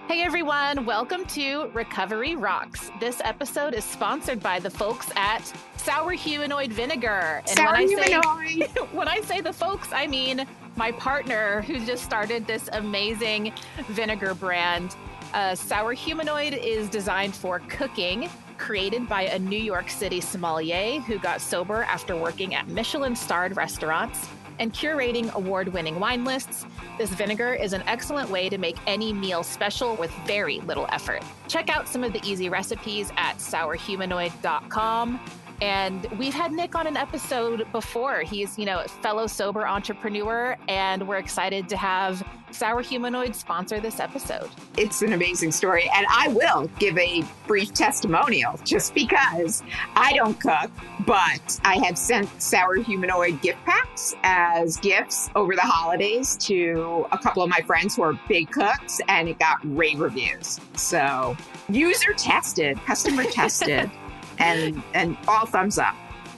Hey everyone, welcome to Recovery Rocks. This episode is sponsored by the folks at Sour Humanoid Vinegar. And Sour humanoid. when I say the folks, I mean my partner who just started this amazing vinegar brand. Sour Humanoid is designed for cooking, created by a New York City sommelier who got sober after working at Michelin-starred restaurants and curating award-winning wine lists. This vinegar is an excellent way to make any meal special with very little effort. Check out some of the easy recipes at sourhumanoid.com. And we've had Nick on an episode before. He's, a fellow sober entrepreneur, and we're excited to have Sour Humanoid sponsor this episode. It's an amazing story. And I will give a brief testimonial just because I don't cook, but I have sent Sour Humanoid gift packs as gifts over the holidays to a couple of my friends who are big cooks, and it got rave reviews. So user tested, customer tested. And all thumbs up.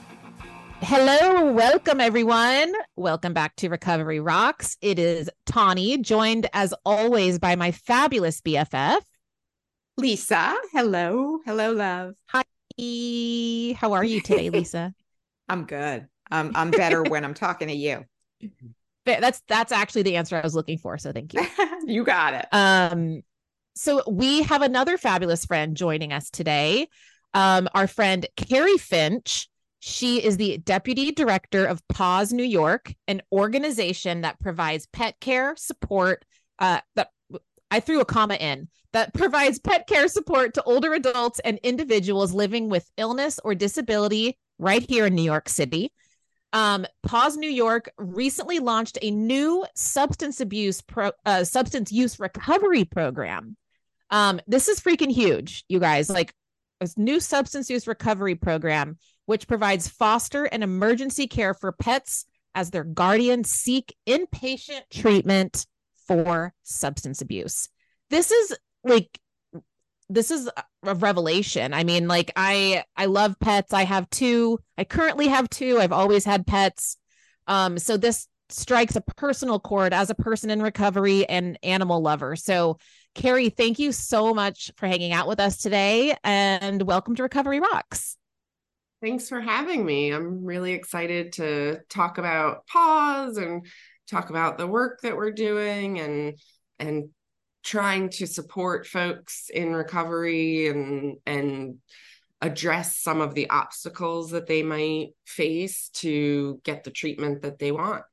Hello, welcome everyone. Welcome back to Recovery Rocks. It is Tawny, joined as always by my fabulous BFF, Lisa. Hello. Hello, love. Hi. How are you today, Lisa? I'm good. I'm better when I'm talking to you. That's actually the answer I was looking for. So thank you. You got it. So we have another fabulous friend joining us today. Our friend Carrie Finch. She is the Deputy Director of Paws New York, an organization that provides pet care support. That I threw a comma in, that provides pet care support to older adults and individuals living with illness or disability right here in New York City. Paws New York recently launched a new substance use recovery program. This is freaking huge, you guys. Like, a new substance use recovery program, which provides foster and emergency care for pets as their guardians seek inpatient treatment for substance abuse. This is a revelation. I mean, like, I love pets. I have two. I currently have two. I've always had pets. So this strikes a personal chord as a person in recovery and animal lover. So Carrie, thank you so much for hanging out with us today, and welcome to Recovery Rocks. Thanks for having me. I'm really excited to talk about Paws and talk about the work that we're doing and trying to support folks in recovery and address some of the obstacles that they might face to get the treatment that they want.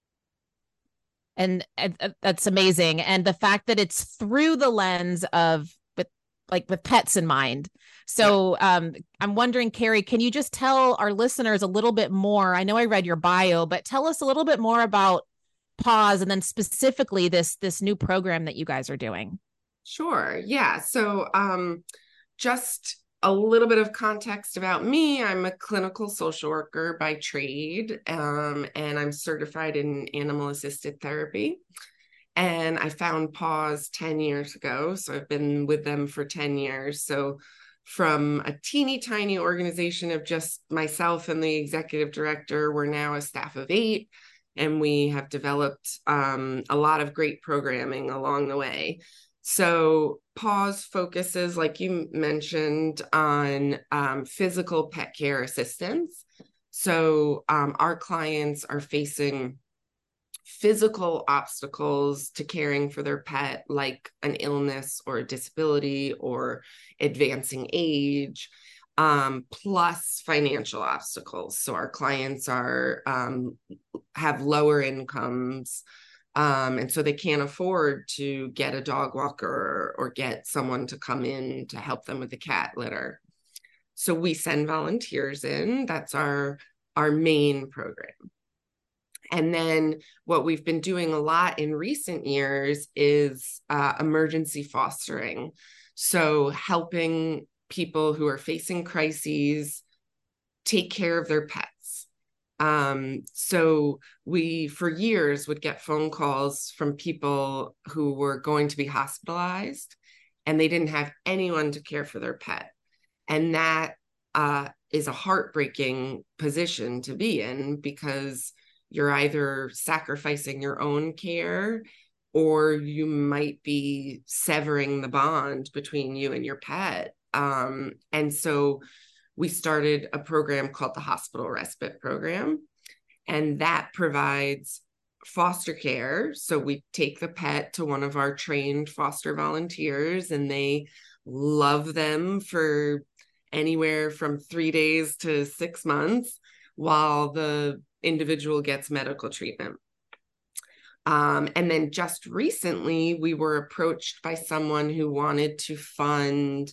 And that's amazing. And the fact that it's through the lens of with pets in mind. So I'm wondering, Carrie, can you just tell our listeners a little bit more? I know I read your bio, but tell us a little bit more about Paws and then specifically this new program that you guys are doing. Sure. Yeah. So just a little bit of context about me. I'm a clinical social worker by trade, and I'm certified in animal-assisted therapy. And I found Paws 10 years ago, so I've been with them for 10 years. So from a teeny tiny organization of just myself and the executive director, we're now a staff of 8, and we have developed a lot of great programming along the way. So Paws focuses, like you mentioned, on physical pet care assistance. So our clients are facing physical obstacles to caring for their pet, like an illness or a disability or advancing age, plus financial obstacles. So our clients have lower incomes, and so they can't afford to get a dog walker or get someone to come in to help them with the cat litter. So we send volunteers in. That's our main program. And then what we've been doing a lot in recent years is emergency fostering. So helping people who are facing crises take care of their pets. So we, for years, would get phone calls from people who were going to be hospitalized and they didn't have anyone to care for their pet. And that is a heartbreaking position to be in, because you're either sacrificing your own care or you might be severing the bond between you and your pet. And so we started a program called the Hospital Respite Program, and that provides foster care. So we take the pet to one of our trained foster volunteers, and they love them for anywhere from 3 days to 6 months while the individual gets medical treatment. And then just recently, we were approached by someone who wanted to fund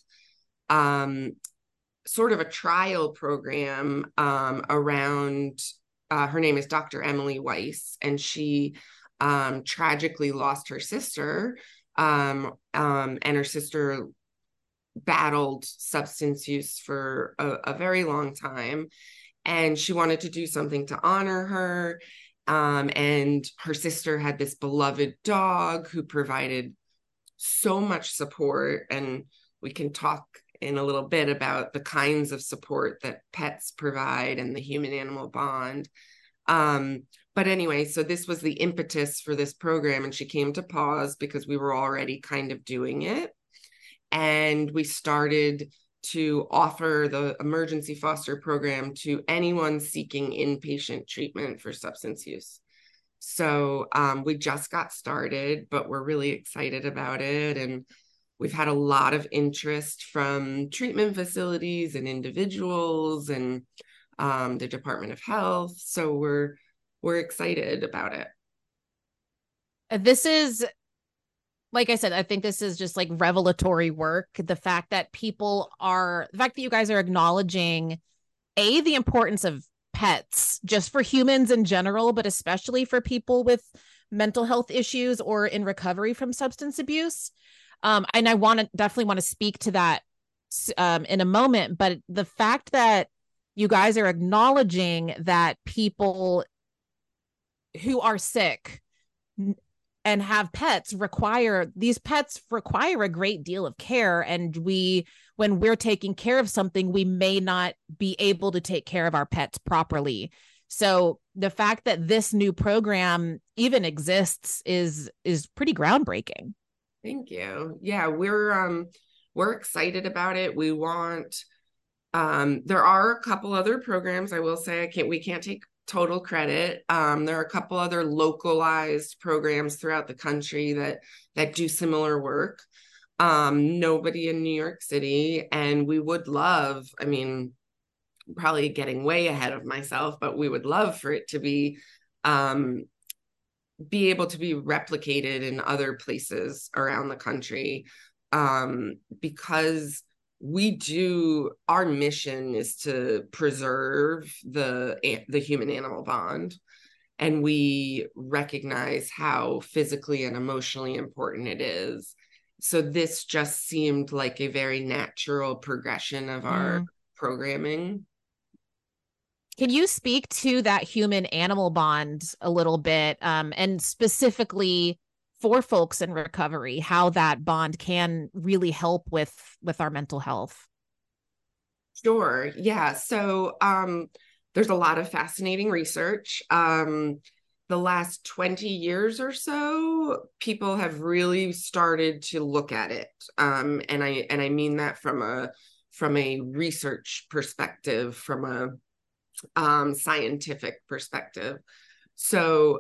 sort of a trial program around, her name is Dr. Emily Weiss, and she tragically lost her sister, and her sister battled substance use for a very long time. And she wanted to do something to honor her. And her sister had this beloved dog who provided so much support. And we can talk in a little bit about the kinds of support that pets provide and the human-animal bond. But anyway, so this was the impetus for this program, and she came to PAWS because we were already kind of doing it. And we started to offer the emergency foster program to anyone seeking inpatient treatment for substance use. So we just got started, but we're really excited about it. And we've had a lot of interest from treatment facilities and individuals and the Department of Health. So we're excited about it. This is, like I said, I think this is just like revelatory work. The fact that you guys are acknowledging the importance of pets just for humans in general, but especially for people with mental health issues or in recovery from substance abuse. And I definitely want to speak to that in a moment, but the fact that you guys are acknowledging that people who are sick and have pets require a great deal of care. And when we're taking care of something, we may not be able to take care of our pets properly. So the fact that this new program even exists is pretty groundbreaking. Thank you. Yeah, we're excited about it. We want, there are a couple other programs. I will say we can't take total credit. There are a couple other localized programs throughout the country that do similar work. Nobody in New York City, and we would love, I mean, probably getting way ahead of myself, but we would love for it to be able to be replicated in other places around the country, because our mission is to preserve the human-animal bond, and we recognize how physically and emotionally important it is. So this just seemed like a very natural progression of our programming. Can you speak to that human-animal bond a little bit, and specifically for folks in recovery, how that bond can really help with our mental health? Sure. Yeah. So there's a lot of fascinating research. The last 20 years or so, people have really started to look at it. And I mean that from a research perspective, from a scientific perspective. So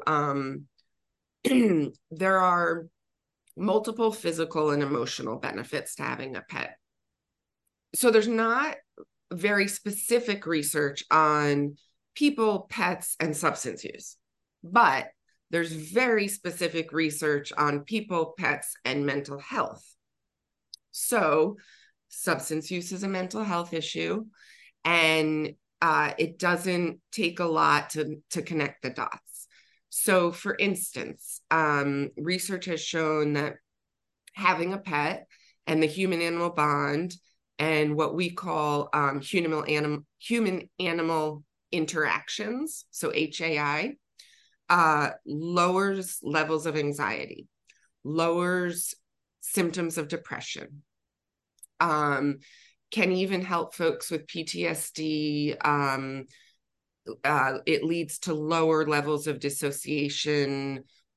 there are multiple physical and emotional benefits to having a pet. So there's not very specific research on people, pets, and substance use, but there's very specific research on people, pets, and mental health. So substance use is a mental health issue, and it doesn't take a lot to connect the dots. So for instance, research has shown that having a pet and the human-animal bond and what we call human-animal interactions, so HAI, lowers levels of anxiety, lowers symptoms of depression, can even help folks with PTSD. It leads to lower levels of dissociation,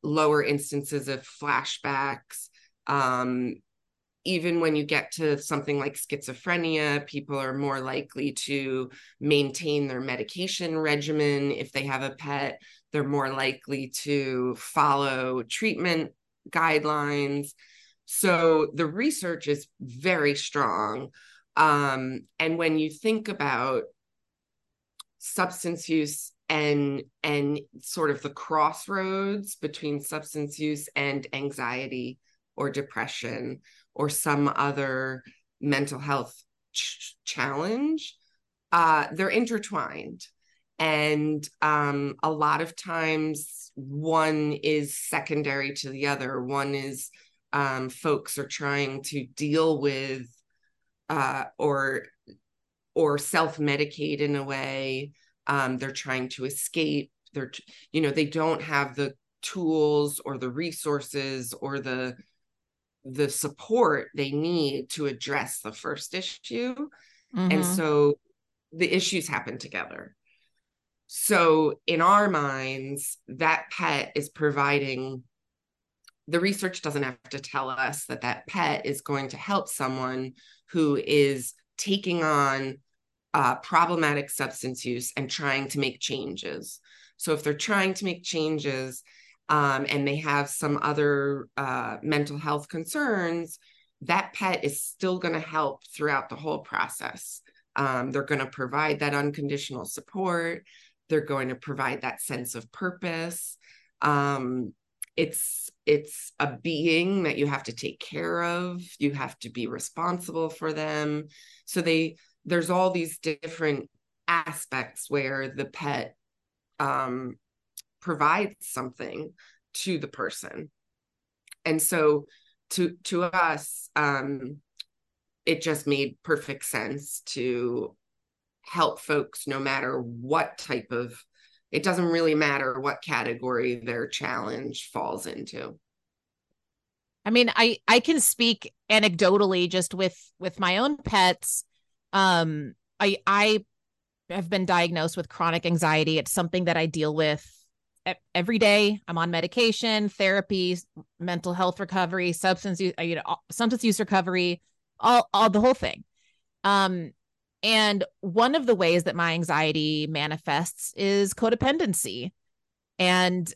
lower instances of flashbacks. Even when you get to something like schizophrenia, people are more likely to maintain their medication regimen. If they have a pet, they're more likely to follow treatment guidelines. So the research is very strong. And when you think about substance use and sort of the crossroads between substance use and anxiety or depression or some other mental health challenge, they're intertwined. And a lot of times one is secondary to the other. One is folks are trying to deal with or self-medicate in a way. They're trying to escape. They don't have the tools or the resources or the support they need to address the first issue. Mm-hmm. And so the issues happen together. So in our minds, that pet is providing, the research doesn't have to tell us that pet is going to help someone who is taking on problematic substance use and trying to make changes. So if they're trying to make changes and they have some other mental health concerns, that pet is still going to help throughout the whole process. They're going to provide that unconditional support. They're going to provide that sense of purpose. It's a being that you have to take care of. You have to be responsible for them. So there's all these different aspects where the pet provides something to the person. And so to us, it just made perfect sense to help folks no matter what type of, it doesn't really matter what category their challenge falls into. I mean, I can speak anecdotally just with my own pets. I have been diagnosed with chronic anxiety. It's something that I deal with every day. I'm on medication, therapy, mental health recovery, substance use recovery, all the whole thing. And one of the ways that my anxiety manifests is codependency. And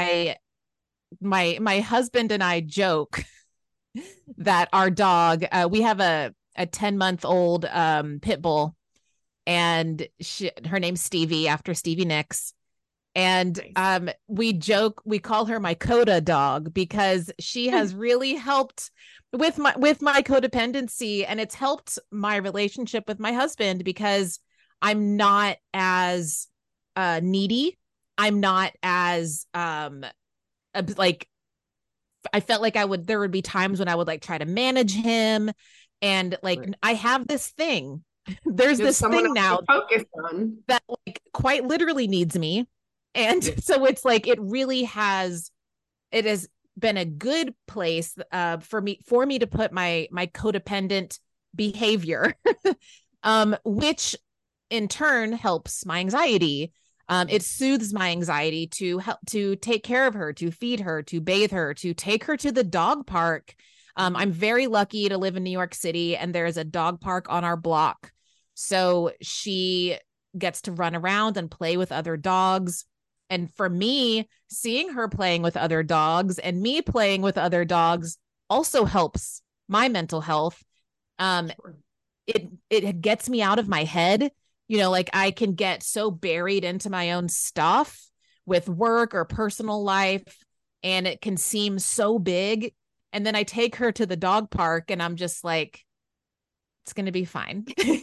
my husband and I joke that our dog, we have a 10-month-old pit bull, and her name's Stevie, after Stevie Nicks. And we joke, we call her my Coda dog, because she has really helped with my codependency, and it's helped my relationship with my husband, because I'm not as needy. I'm not as like, I felt like there would be times when I would like try to manage him, and like, right. I have this thing. There's this thing now focus on that like quite literally needs me. And so it's like, it has been a good place for me to put my codependent behavior, which in turn helps my anxiety. It soothes my anxiety to help, to take care of her, to feed her, to bathe her, to take her to the dog park. I'm very lucky to live in New York City, and there is a dog park on our block. So she gets to run around and play with other dogs. And for me, seeing her playing with other dogs and me playing with other dogs also helps my mental health. Sure. It gets me out of my head. Like I can get so buried into my own stuff with work or personal life, and it can seem so big. And then I take her to the dog park and I'm just like, it's going to be fine.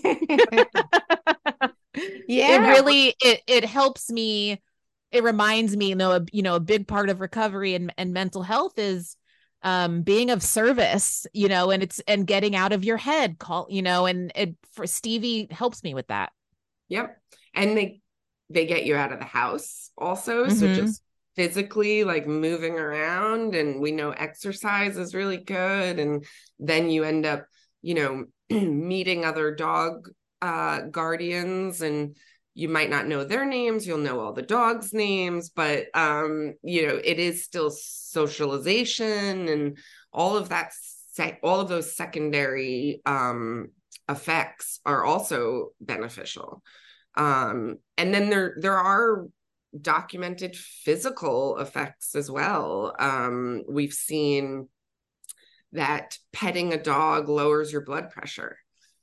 Yeah. It really, it helps me. It reminds me, a big part of recovery and mental health is being of service, and getting out of your head, for Stevie helps me with that. Yep. And they get you out of the house also. Mm-hmm. So just physically like moving around, and we know exercise is really good. And then you end up, meeting other dog guardians, and you might not know their names, you'll know all the dogs' names, but it is still socialization and all of that, all of those secondary effects are also beneficial. And then there are documented physical effects as well. We've seen that petting a dog lowers your blood pressure.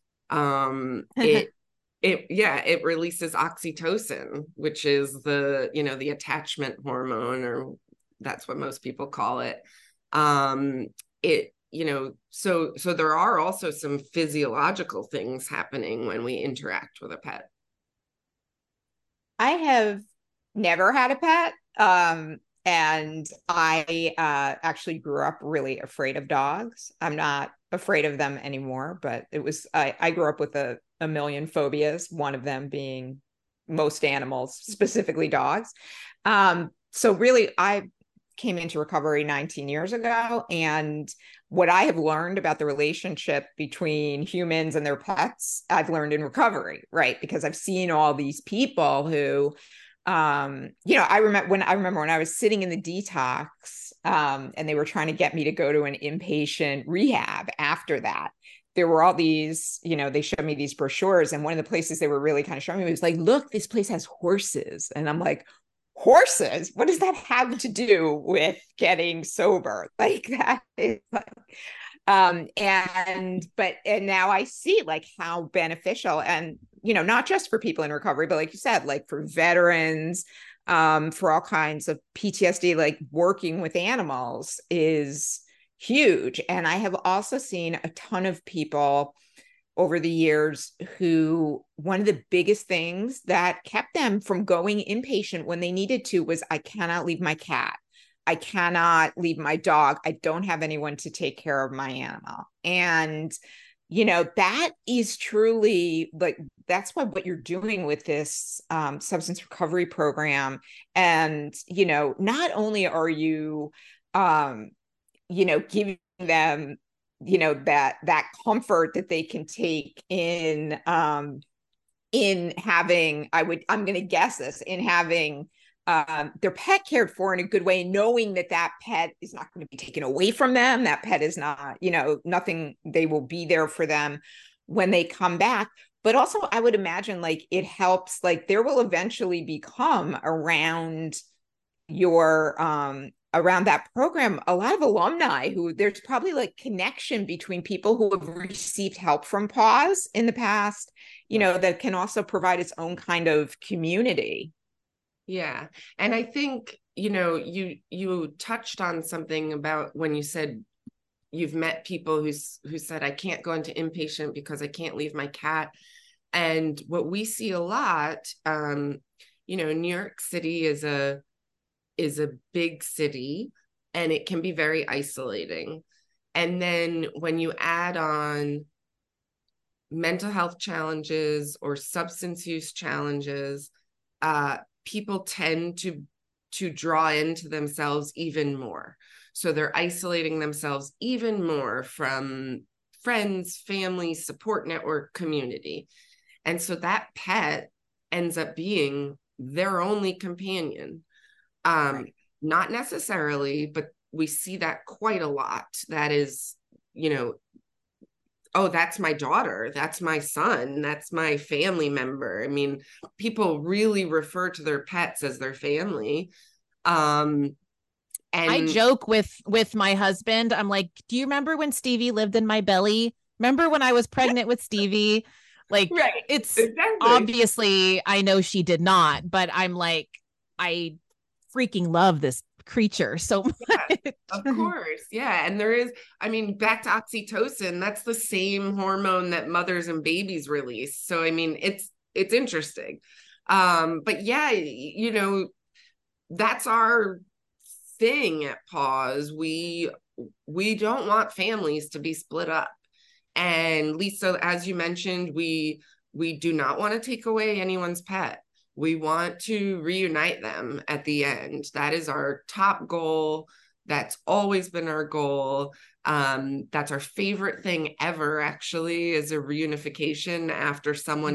It releases oxytocin, which is the attachment hormone, or that's what most people call it. So there are also some physiological things happening when we interact with a pet. I have never had a pet. And I actually grew up really afraid of dogs. I'm not afraid of them anymore, but I grew up with a million phobias, one of them being most animals, specifically dogs. So really, I came into recovery 19 years ago. And what I have learned about the relationship between humans and their pets, I've learned in recovery, right? Because I've seen all these people who, I remember when I was sitting in the detox, and they were trying to get me to go to an inpatient rehab after that. There were all these, they showed me these brochures, and one of the places they were really kind of showing me was like, look, this place has horses. And I'm like, horses? What does that have to do with getting sober? Like that is like, and now I see like how beneficial, and not just for people in recovery, but like you said, like for veterans, for all kinds of PTSD, like working with animals is huge. And I have also seen a ton of people over the years who, one of the biggest things that kept them from going inpatient when they needed to was, I cannot leave my cat. I cannot leave my dog. I don't have anyone to take care of my animal. And, that is truly like, that's what you're doing with this substance recovery program. And, not only are you, giving them, that comfort that they can take in having, I'm going to guess this, in having their pet cared for in a good way, knowing that pet is not going to be taken away from them. That pet is not, nothing, they will be there for them when they come back. But also I would imagine like it helps, like there will eventually become around around that program, a lot of alumni who there's probably like connection between people who have received help from PAWS in the past, that can also provide its own kind of community. Yeah. And I think, you touched on something about when you said you've met people who said, I can't go into inpatient because I can't leave my cat. And what we see a lot, New York City is a big city, and it can be very isolating. And then when you add on mental health challenges or substance use challenges, people tend to draw into themselves even more. So they're isolating themselves even more from friends, family, support network, community. And so that pet ends up being their only companion. Right. Not necessarily, but we see that quite a lot. That is, oh, that's my daughter, that's my son, that's my family member. I mean, people really refer to their pets as their family. And I joke with my husband. I'm like, do you remember when Stevie lived in my belly? Remember when I was pregnant with Stevie? Like, right. It's exactly. Obviously, I know she did not, but I'm like, I freaking love this creature so much. Yeah, of course. Yeah. And there is, I mean, back to oxytocin, that's the same hormone that mothers and babies release. So, I mean, it's interesting. But yeah, that's our thing at PAWS. We don't want families to be split up. And Lisa, as you mentioned, we do not want to take away anyone's pet. We want to reunite them at the end. That is our top goal. That's always been our goal. That's our favorite thing ever, actually, is a reunification after someone gets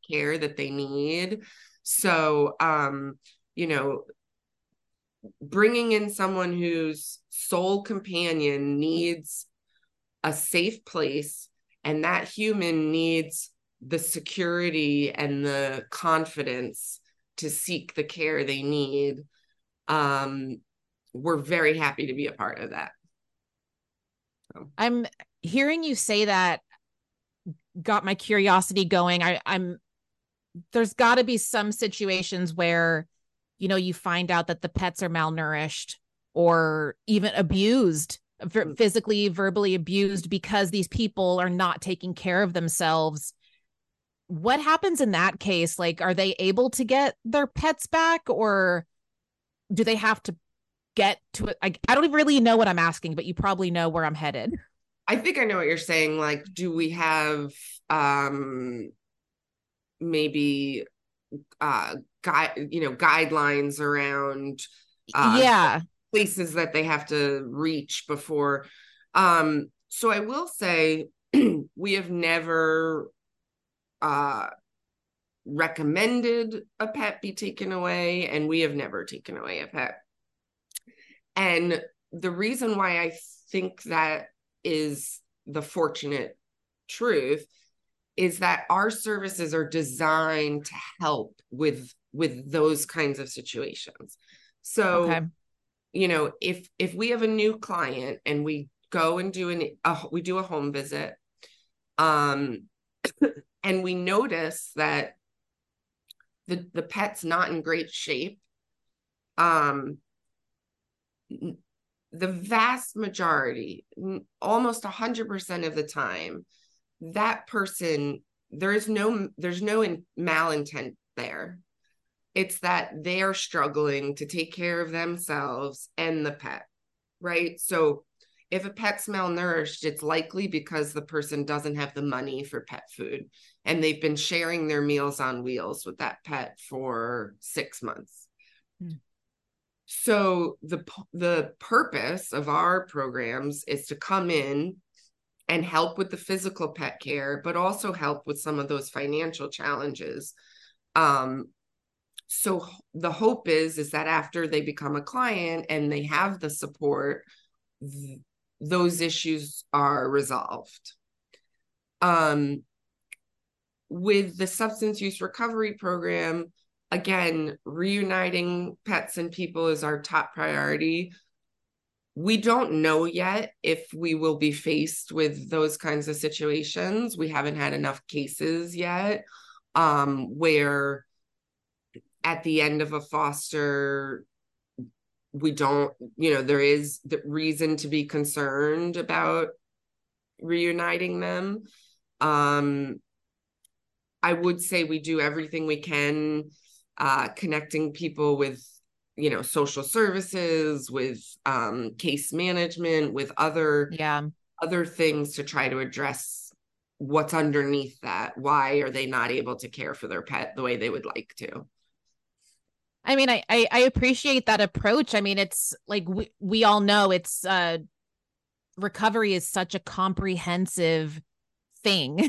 care that they need. So, you know, bringing in someone whose sole companion needs a safe place, and that human needs the security and the confidence to seek the care they need. We're very happy to be a part of that. So. I'm hearing you say that got my curiosity going. I'm there's got to be some situations where, you know, you find out that the pets are malnourished or even abused, physically, verbally abused because these people are not taking care of themselves. What happens in that case? Like, are they able to get their pets back, or do they have to get to it? I don't really know what I'm asking, but you probably know where I'm headed. I think I know what you're saying. Like, do we have maybe guidelines around Yeah. places that they have to reach before? So I will say we have never recommended a pet be taken away, and we have never taken away a pet. And the reason why I think that is the fortunate truth is that our services are designed to help with those kinds of situations. So, Okay. you know, if we have a new client and we go and we do a home visit, and we notice that the pet's not in great shape, the vast majority, almost 100% of the time, that person, there's no malintent there. It's that they are struggling to take care of themselves and the pet, right? So if a pet's malnourished, it's likely because the person doesn't have the money for pet food, and they've been sharing their Meals on Wheels with that pet for 6 months. So the purpose of our programs is to come in and help with the physical pet care, but also help with some of those financial challenges. So the hope is that after they become a client and they have the support, those issues are resolved. With the substance use recovery program, again, reuniting pets and people is our top priority. We don't know yet if we will be faced with those kinds of situations. We haven't had enough cases yet where at the end of a foster, we don't, there is the reason to be concerned about reuniting them. I would say we do everything we can, connecting people with, social services, with case management, with other things to try to address what's underneath that. Why are they not able to care for their pet the way they would like to? I mean, I appreciate that approach. I mean, it's like we all know it's recovery is such a comprehensive thing,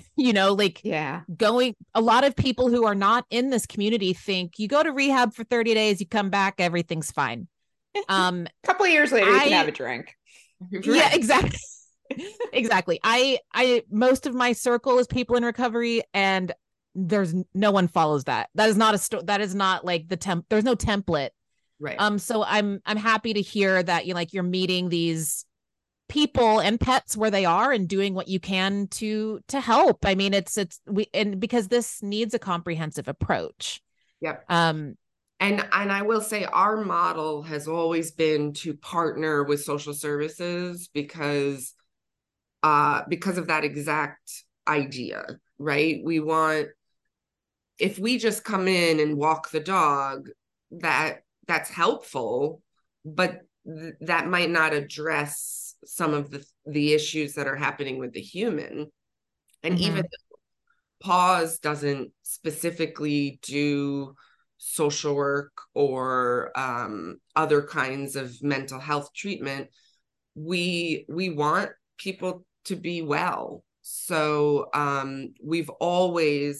a lot of people who are not in this community think you go to rehab for 30 days, you come back, everyth's fine. A couple of years later, you can have a drink. Yeah, exactly. Exactly. I most of my circle is people in recovery, and there's no one follows that. That is not that is not like there's no template. Right. So I'm happy to hear that you're meeting these people and pets where they are and doing what you can to help. I mean, and because this needs a comprehensive approach. Yep. And I will say our model has always been to partner with social services because of that exact idea, right? We want, if we just come in and walk the dog, that's helpful, but that might not address some of the issues that are happening with the human. And even though PAWS doesn't specifically do social work or other kinds of mental health treatment, we want people to be well. So we've always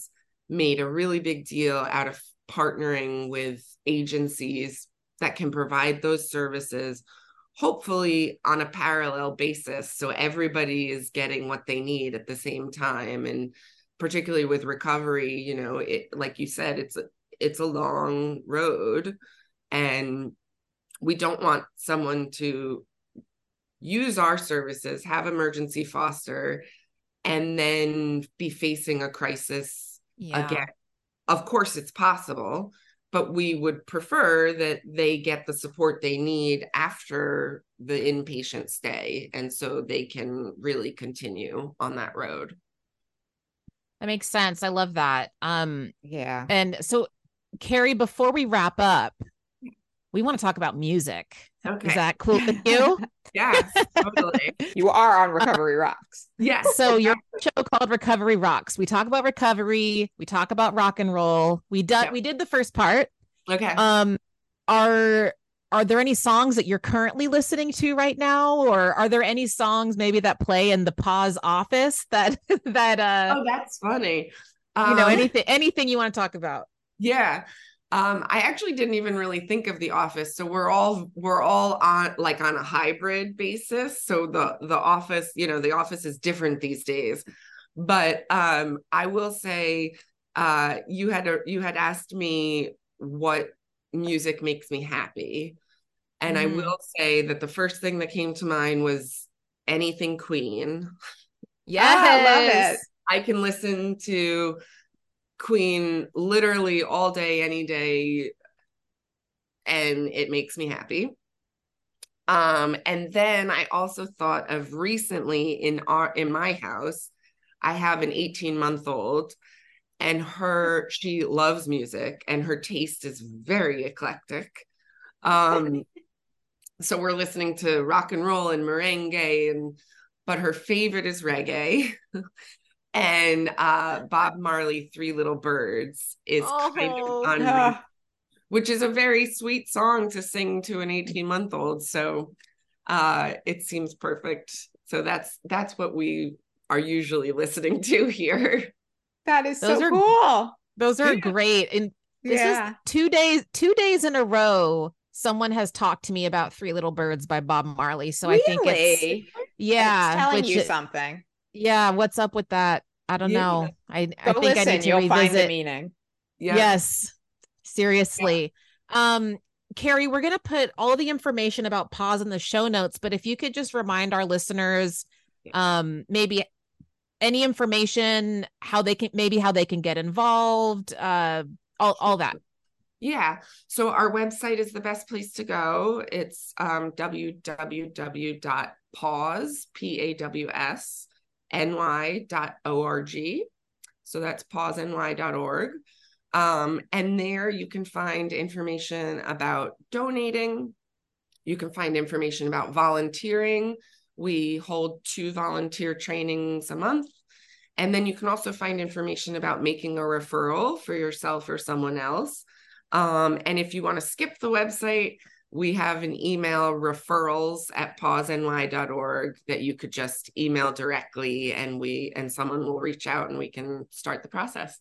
made a really big deal out of partnering with agencies that can provide those services, hopefully on a parallel basis. So everybody is getting what they need at the same time. And particularly with recovery, you know, like you said, it's a long road, and we don't want someone to use our services, have emergency foster, and then be facing a crisis again. Of course, it's possible, but we would prefer that they get the support they need after the inpatient stay, and so they can really continue on that road. That makes sense. I love that. Yeah. And so, Carrie, before we wrap up, we want to talk about music. Okay. Is that cool with you? Yes, totally. You are on Recovery Rocks. Yes. So your show called Recovery Rocks. We talk about recovery. We talk about rock and roll. We did the first part. Okay. Are there any songs that you're currently listening to right now, or are there any songs maybe that play in the Pause office that oh, that's funny. Anything you want to talk about? Yeah. I actually didn't even really think of The Office. So we're all on a hybrid basis. So the Office, The Office is different these days. But I will say, you had asked me what music makes me happy. And I will say that the first thing that came to mind was anything Queen. Yes. I love it. I can listen to Queen literally all day, any day, and it makes me happy. And then I also thought of recently in my house, I have an 18-month-old, and she loves music, and her taste is very eclectic. So we're listening to rock and roll and merengue, but her favorite is reggae. And Bob Marley, Three Little Birds is kind of on, which is a very sweet song to sing to an 18-month-old. So it seems perfect. So that's what we are usually listening to here. That is cool. Those are great. And this is 2 days in a row. Someone has talked to me about Three Little Birds by Bob Marley. So really? I think it's telling you something. Yeah, what's up with that? I don't know. I think listen, I need to you'll revisit. Find the meaning. Yeah. Yes, seriously. Yeah. Carrie, we're gonna put all the information about Pause in the show notes, but if you could just remind our listeners, maybe any information, how they can get involved, all that. Yeah. So our website is the best place to go. It's www.paws.ny.org. So that's pauseny.org. And there you can find information about donating. You can find information about volunteering. We hold 2 volunteer trainings a month. And then you can also find information about making a referral for yourself or someone else. And if you want to skip the website, we have an email, referrals@pauseny.org, that you could just email directly, and someone will reach out and we can start the process.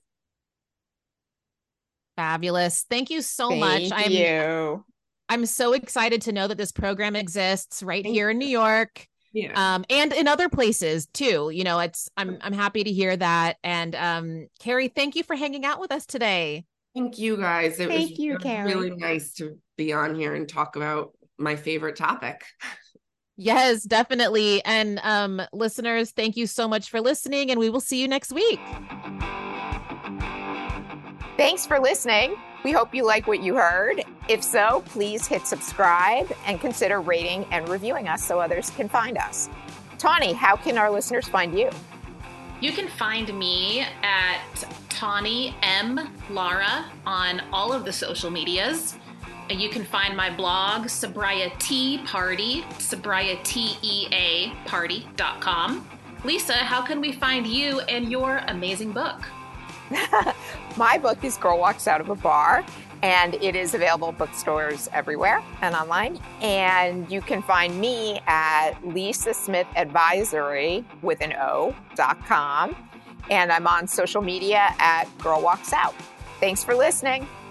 Fabulous. Thank you so much. Thank you. I'm so excited to know that this program exists right here in New York. Yeah. And in other places too. I'm happy to hear that. And Carrie, thank you for hanging out with us today. Thank you, guys. It was Carrie. Really nice to be on here and talk about my favorite topic. Yes, definitely. And listeners, thank you so much for listening, and we will see you next week. Thanks for listening. We hope you like what you heard. If so, please hit subscribe and consider rating and reviewing us so others can find us. Tawny, how can our listeners find you? You can find me at Tawny M. Lara on all of the social medias. You can find my blog, Sobriety Party, sobrietyparty.com. Lisa, how can we find you and your amazing book? My book is Girl Walks Out of a Bar, and it is available at bookstores everywhere and online. And you can find me at Lisa Smith Advisory with an O.com. And I'm on social media at Girl Walks Out. Thanks for listening.